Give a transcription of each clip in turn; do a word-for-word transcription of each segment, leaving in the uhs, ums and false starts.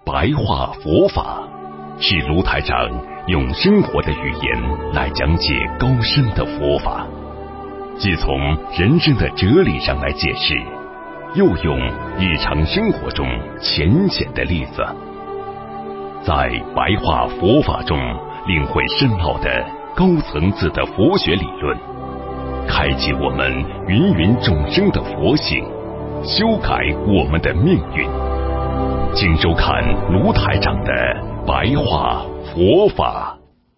白话佛法，是卢台长用生活的语言来讲解高深的佛法，既从人生的哲理上来解释，又用日常生活中浅显的例子，在白话佛法中领会深奥的高层次的佛学理论，开启我们芸芸众生的佛性，修改我们的命运。请收看卢台长的白话佛法。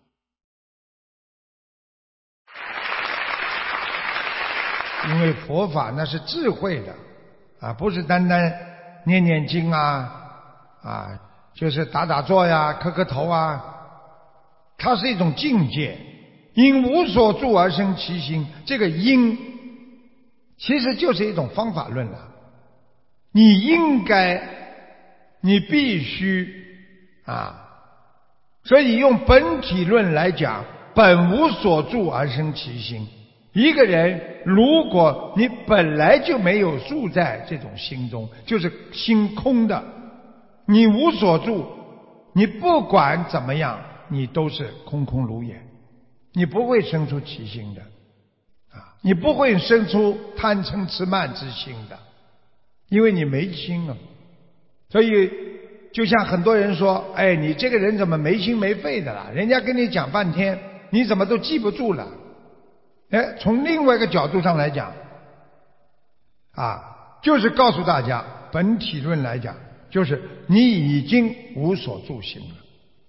因为佛法那是智慧的啊，不是单单念念经啊啊，就是打打坐呀、磕磕头啊，它是一种境界。因无所住而生其心，这个因其实就是一种方法论了。你应该，你必须啊，所以用本体论来讲，本无所住而生其心。一个人如果你本来就没有住在这种心中，就是心空的，你无所住，你不管怎么样，你都是空空如也，你不会生出其心的啊，你不会生出贪嗔痴慢之心的，因为你没心啊。所以就像很多人说，哎，你这个人怎么没心没肺的啦？人家跟你讲半天，你怎么都记不住了？哎，从另外一个角度上来讲啊，就是告诉大家，本体论来讲，就是你已经无所住心了。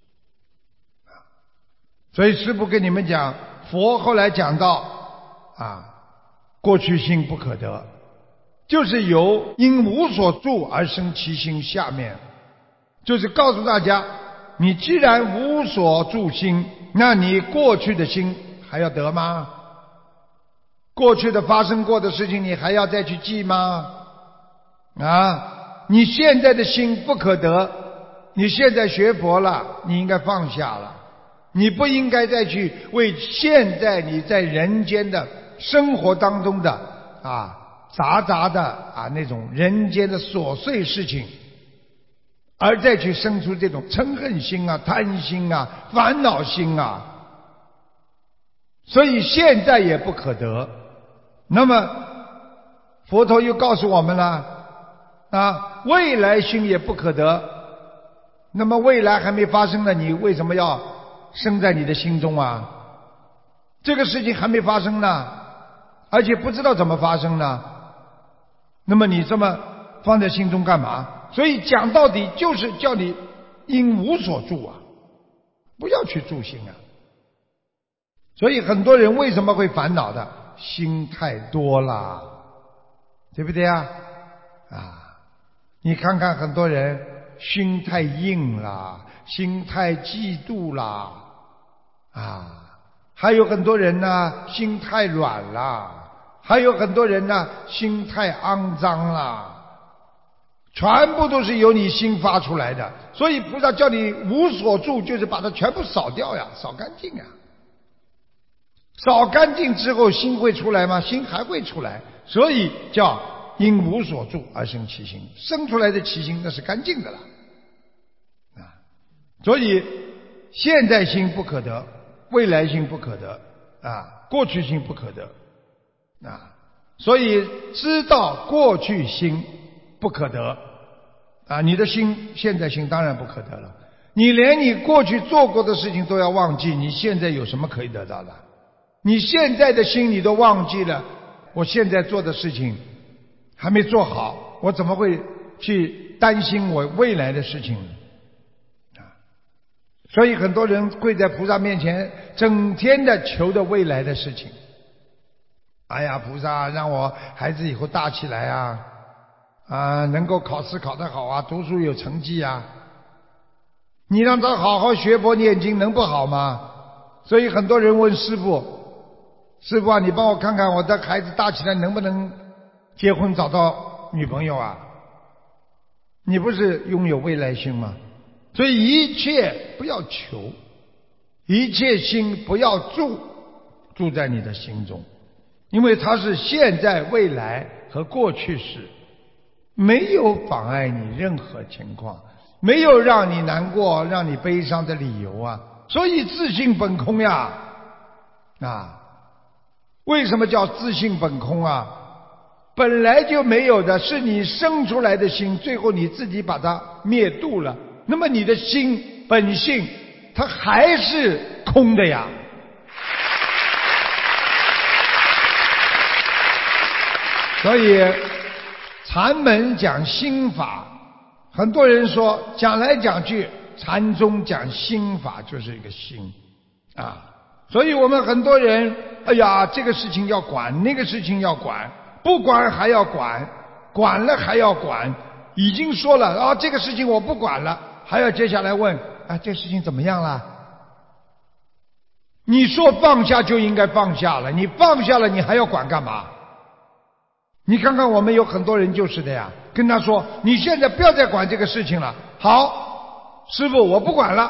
所以师父跟你们讲，佛后来讲到啊，过去心不可得，就是由因无所住而生其心，下面就是告诉大家，你既然无所住心，那你过去的心还要得吗？过去的发生过的事情你还要再去记吗？啊，你现在的心不可得，你现在学佛了，你应该放下了，你不应该再去为现在你在人间的生活当中的啊杂杂的啊那种人间的琐碎事情，而再去生出这种嗔恨心啊、贪心啊、烦恼心啊，所以现在也不可得。那么佛陀又告诉我们了啊，未来心也不可得。那么未来还没发生呢，你为什么要生在你的心中啊？这个事情还没发生呢，而且不知道怎么发生呢，那么你这么放在心中干嘛？所以讲到底就是叫你因无所住啊，不要去住心啊。所以很多人为什么会烦恼的？心太多了，对不对啊？啊，你看看很多人心太硬了，心太嫉妒了啊，还有很多人呢心太软了，还有很多人呢心太肮脏了，全部都是由你心发出来的。所以菩萨叫你无所住，就是把它全部扫掉呀，扫干净呀。扫干净之后心会出来吗？心还会出来，所以叫因无所住而生其心，生出来的其心那是干净的了啊。所以现在心不可得，未来心不可得啊，过去心不可得啊。所以知道过去心不可得啊，你的心现在心当然不可得了。你连你过去做过的事情都要忘记，你现在有什么可以得到的？你现在的心你都忘记了，我现在做的事情还没做好，我怎么会去担心我未来的事情呢？啊，所以很多人跪在菩萨面前，整天的求的未来的事情。哎呀，菩萨让我孩子以后大起来啊，啊，能够考试考得好啊，读书有成绩啊。你让他好好学佛念经，能不好吗？所以很多人问师父，师父啊，你帮我看看我的孩子大起来能不能结婚找到女朋友啊？你不是拥有未来心吗？所以一切不要求，一切心不要住，住在你的心中，因为它是现在、未来和过去式，没有妨碍你任何情况。 没有让你难过让你悲伤的理由啊。所以自性本空呀啊，为什么叫自性本空啊？本来就没有的，是你生出来的心，最后你自己把它灭度了，那么你的心本性它还是空的呀。所以禅门讲心法，很多人说讲来讲去禅宗讲心法就是一个心啊，所以我们很多人哎呀这个事情要管，那个事情要管，不管还要管，管了还要管，已经说了啊这个事情我不管了，还要接下来问啊这个事情怎么样了？你说放下就应该放下了，你放下了你还要管干嘛？你看看我们有很多人就是的呀，跟他说你现在不要再管这个事情了，好师父我不管了，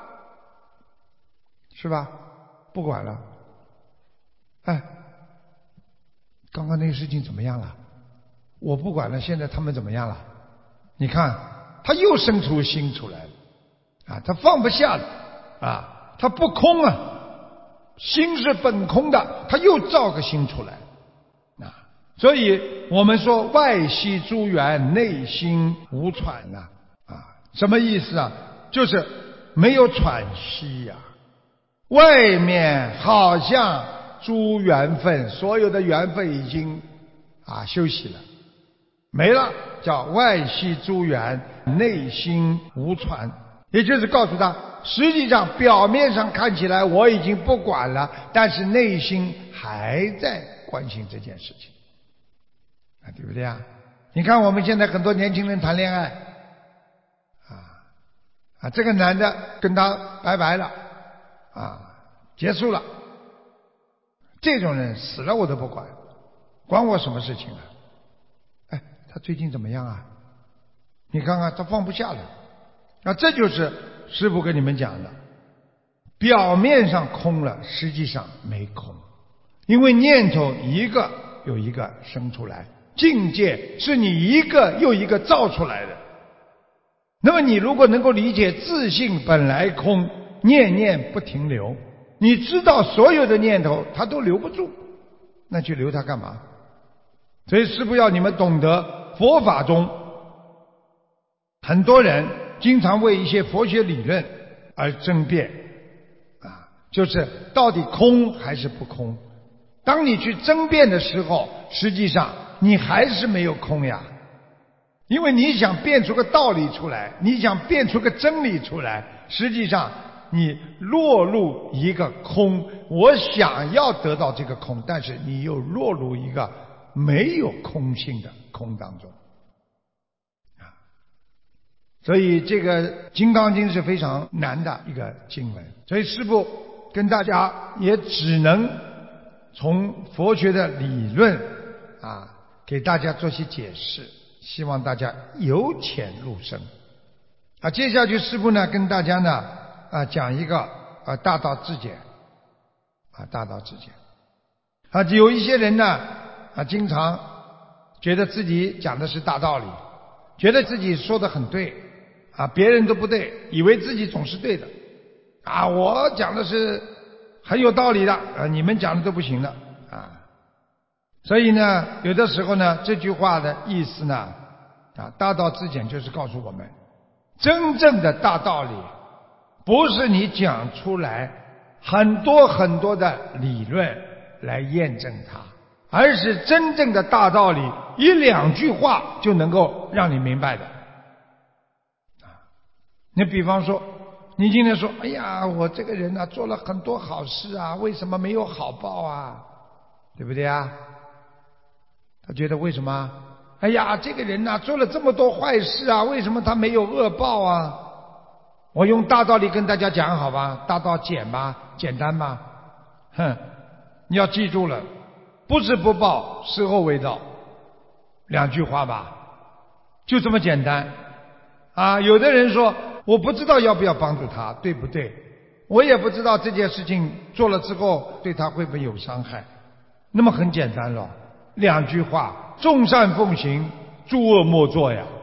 是吧？不管了。哎，刚刚那个事情怎么样了？我不管了，现在他们怎么样了？你看他又生出心出来了啊，他放不下了啊，他不空啊，心是本空的，他又造个心出来啊。所以我们说外息诸缘，内心无喘啊啊，什么意思啊？就是没有喘息呀、啊。外面好像诸缘分，所有的缘分已经啊休息了，没了，叫外息诸缘，内心无喘。也就是告诉他，实际上表面上看起来我已经不管了，但是内心还在关心这件事情啊，对不对啊？你看我们现在很多年轻人谈恋爱啊啊，这个男的跟他拜拜了啊，结束了，这种人死了我都不管，管我什么事情啊？哎，他最近怎么样啊？你看看他放不下了啊，这就是师父跟你们讲的，表面上空了，实际上没空，因为念头一个又一个生出来，境界是你一个又一个造出来的。那么你如果能够理解自性本来空，念念不停留，你知道所有的念头它都留不住，那去留它干嘛？所以师父要你们懂得，佛法中很多人经常为一些佛学理论而争辩啊，就是到底空还是不空。当你去争辩的时候，实际上你还是没有空呀，因为你想辩出个道理出来，你想辩出个真理出来，实际上你落入一个空，我想要得到这个空，但是你又落入一个没有空性的空当中啊。所以这个《金刚经》是非常难的一个经文，所以师父跟大家也只能从佛学的理论啊给大家做些解释，希望大家由浅入深啊。接下去师父呢跟大家呢啊讲一个啊大道至简啊大道至简啊，有一些人呢啊经常觉得自己讲的是大道理，觉得自己说的很对啊，别人都不对，以为自己总是对的啊，我讲的是很有道理的啊，你们讲的都不行的啊。所以呢有的时候呢这句话的意思呢啊大道至简就是告诉我们，真正的大道理不是你讲出来很多很多的理论来验证它，而是真正的大道理一两句话就能够让你明白的啊。你比方说你今天说哎呀我这个人啊做了很多好事啊，为什么没有好报啊，对不对啊？他觉得为什么？哎呀这个人啊做了这么多坏事啊，为什么他没有恶报啊？我用大道理跟大家讲好吧，大道简吧，简单吧。哼，你要记住了，不是不报，时候未到，两句话吧，就这么简单啊。有的人说我不知道要不要帮助他，对不对？我也不知道这件事情做了之后对他会不会有伤害，那么很简单了，两句话，众善奉行，诸恶莫作呀，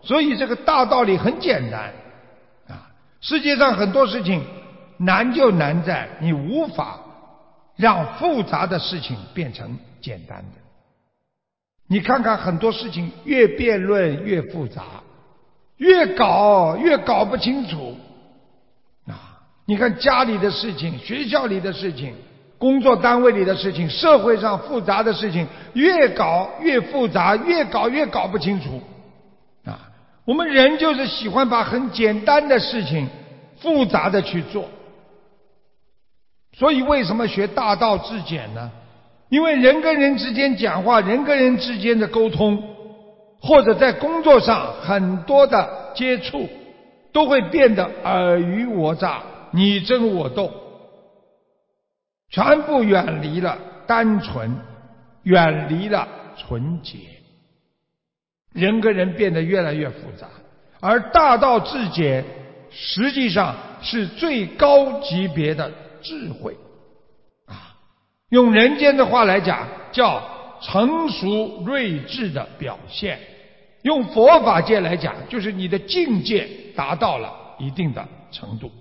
所以这个大道理很简单啊。世界上很多事情难就难在你无法让复杂的事情变成简单的。你看看很多事情越辩论越复杂，越搞越搞不清楚啊！你看家里的事情、学校里的事情、工作单位里的事情、社会上复杂的事情，越搞越复杂，越搞越搞不清楚啊！我们人就是喜欢把很简单的事情复杂的去做，所以为什么学大道至简呢？因为人跟人之间讲话，人跟人之间的沟通，或者在工作上很多的接触，都会变得尔虞我诈、你争我斗，全部远离了单纯，远离了纯洁，人跟人变得越来越复杂。而大道至简实际上是最高级别的智慧啊，用人间的话来讲，叫成熟睿智的表现；用佛法界来讲，就是你的境界达到了一定的程度。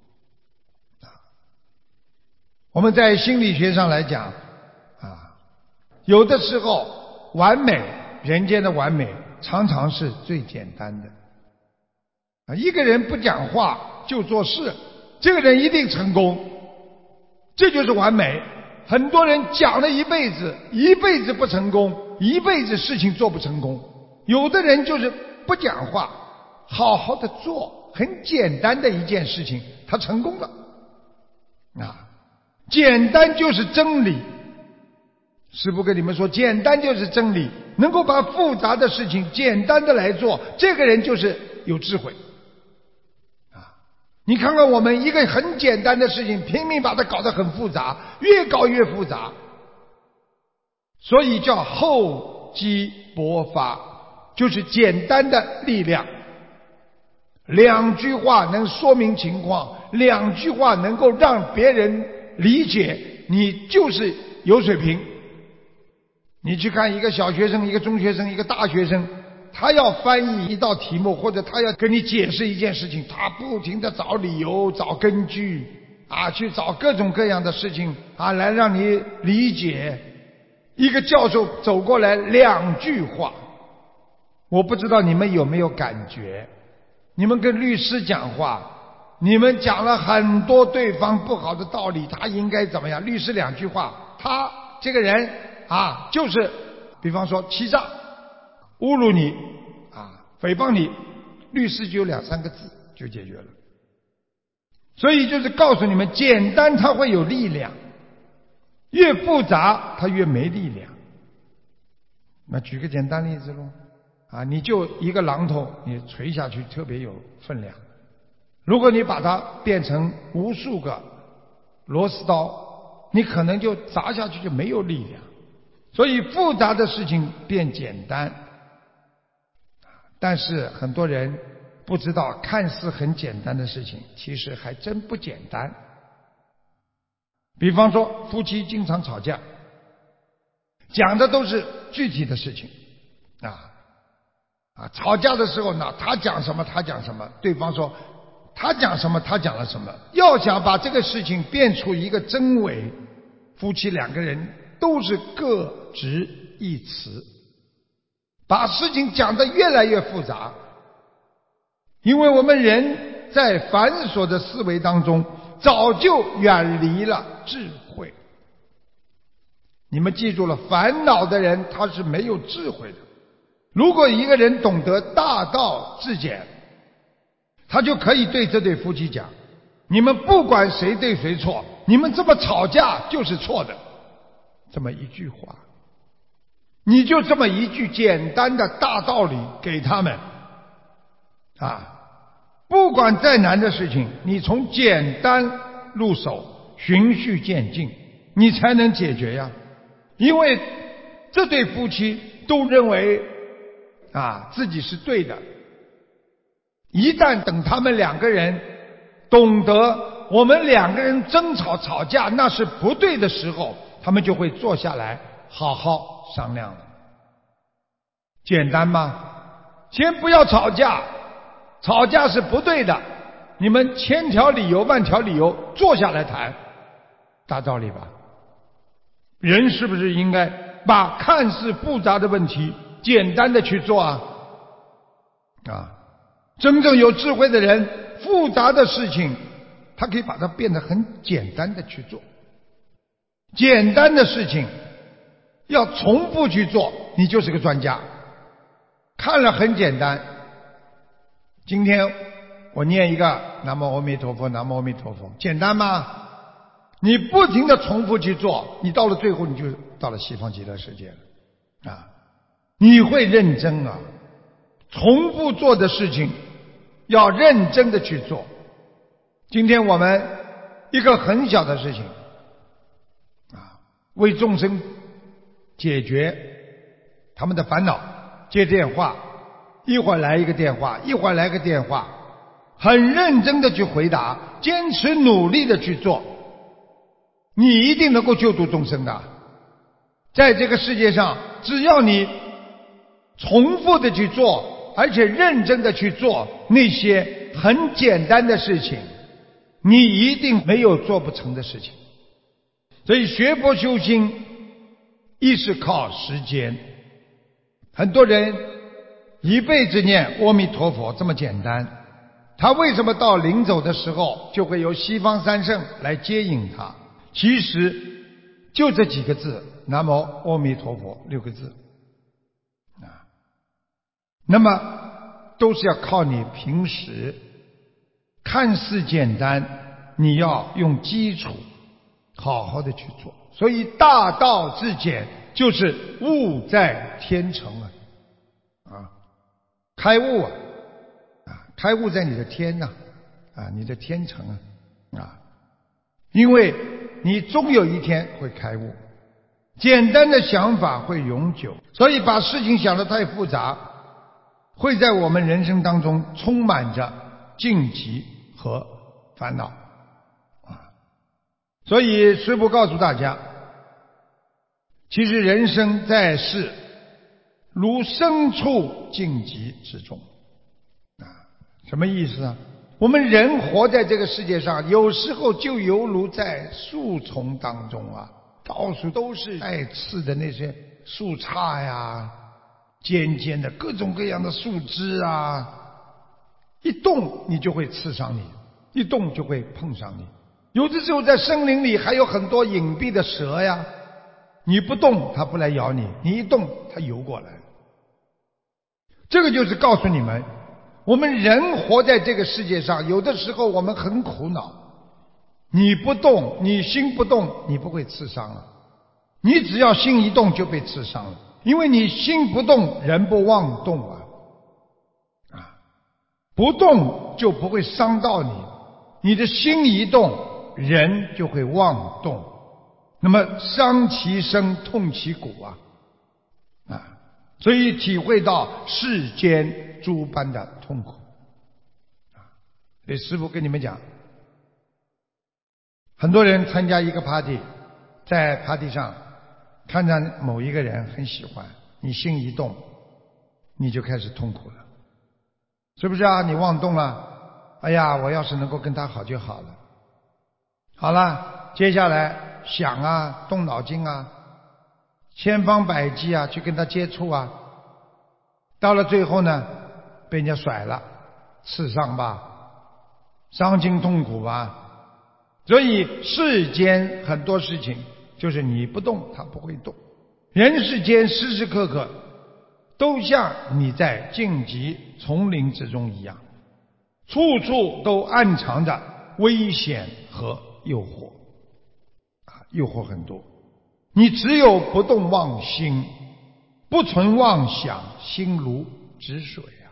我们在心理学上来讲啊，有的时候完美，人间的完美常常是最简单的啊。一个人不讲话就做事，这个人一定成功，这就是完美。很多人讲了一辈子，一辈子不成功，一辈子事情做不成功。有的人就是不讲话，好好的做很简单的一件事情，他成功了啊。简单就是真理，师父跟你们说，简单就是真理，能够把复杂的事情简单的来做，这个人就是有智慧啊！你看看我们一个很简单的事情，拼命把它搞得很复杂，越搞越复杂，所以叫厚积薄发，就是简单的力量。两句话能说明情况，两句话能够让别人理解你就是有水平。你去看一个小学生、一个中学生、一个大学生，他要翻译一道题目，或者他要跟你解释一件事情，他不停地找理由、找根据啊，去找各种各样的事情啊，来让你理解。一个教授走过来两句话，我不知道你们有没有感觉，你们跟律师讲话，你们讲了很多对方不好的道理，他应该怎么样，律师两句话，他这个人啊，就是比方说欺诈、侮辱你啊、诽谤你，律师就有两三个字就解决了。所以就是告诉你们，简单它会有力量，越复杂它越没力量。那举个简单例子咯，啊，你就一个榔头，你锤下去特别有分量。如果你把它变成无数个螺丝刀，你可能就砸下去就没有力量。所以复杂的事情变简单，但是很多人不知道，看似很简单的事情其实还真不简单。比方说夫妻经常吵架，讲的都是具体的事情啊啊，吵架的时候呢，他讲什么他讲什么，对方说他讲什么他讲了什么。要想把这个事情变出一个真伪，夫妻两个人都是各执一词，把事情讲得越来越复杂。因为我们人在繁琐的思维当中早就远离了智慧。你们记住了，烦恼的人他是没有智慧的。如果一个人懂得大道至简，他就可以对这对夫妻讲，你们不管谁对谁错，你们这么吵架就是错的。这么一句话，你就这么一句简单的大道理给他们啊，不管再难的事情，你从简单入手，循序渐进，你才能解决呀。因为这对夫妻都认为啊自己是对的，一旦等他们两个人懂得我们两个人争吵吵架那是不对的时候，他们就会坐下来好好商量了。简单吗？ 先不要吵架，吵架是不对的。你们千条理由万条理由坐下来谈，大道理吧？人是不是应该把看似复杂的问题简单的去做啊？啊，真正有智慧的人，复杂的事情他可以把它变得很简单的去做。简单的事情要重复去做，你就是个专家。看了很简单，今天我念一个南无阿弥陀佛，南无阿弥陀佛，简单吗？你不停地重复去做，你到了最后你就到了西方极乐世界了啊！你会认真啊，重复做的事情要认真的去做。今天我们一个很小的事情啊，为众生解决他们的烦恼，接电话，一会儿来一个电话，一会儿来个电话，很认真的去回答，坚持努力的去做，你一定能够救度众生的。在这个世界上，只要你重复的去做，而且认真的去做那些很简单的事情，你一定没有做不成的事情。所以学佛修心一是靠时间。很多人一辈子念阿弥陀佛这么简单，他为什么到临走的时候就会由西方三圣来接引他？其实就这几个字，南无阿弥陀佛六个字啊。那么都是要靠你平时看似简单，你要用基础好好的去做。所以大道至简就是悟在天成啊，啊，开悟啊，啊，开悟在你的天呐、啊，啊，你的天成啊，啊，因为你终有一天会开悟。简单的想法会永久，所以把事情想得太复杂，会在我们人生当中充满着荆棘和烦恼啊。所以师父告诉大家，其实人生在世如身处荆棘之中啊，什么意思啊？我们人活在这个世界上，有时候就犹如在树丛当中啊，到处都是带刺的那些树杈呀，尖尖的各种各样的树枝啊，一动你就会刺伤你，一动就会碰上你。有的时候在森林里还有很多隐蔽的蛇呀，你不动它不来咬你，你一动它游过来。这个就是告诉你们，我们人活在这个世界上，有的时候我们很苦恼，你不动，你心不动，你不会刺伤了。你只要心一动就被刺伤了，因为你心不动，人不妄动啊，啊，不动就不会伤到你，你的心一动，人就会妄动，那么伤其身，痛其骨啊，啊，所以体会到世间诸般的痛苦啊。所以师父跟你们讲，很多人参加一个 party， 在 party 上看到某一个人很喜欢，你心一动，你就开始痛苦了，是不是啊？你妄动了，哎呀，我要是能够跟他好就好了。好了，接下来想啊，动脑筋啊，千方百计啊，去跟他接触啊，到了最后呢，被人家甩了，刺伤吧，伤筋痛苦吧。所以世间很多事情就是你不动它不会动，人世间时时刻刻都像你在荆棘丛林之中一样，处处都暗藏着危险和诱惑啊，诱惑很多。你只有不动妄心，不存妄想，心如止水啊。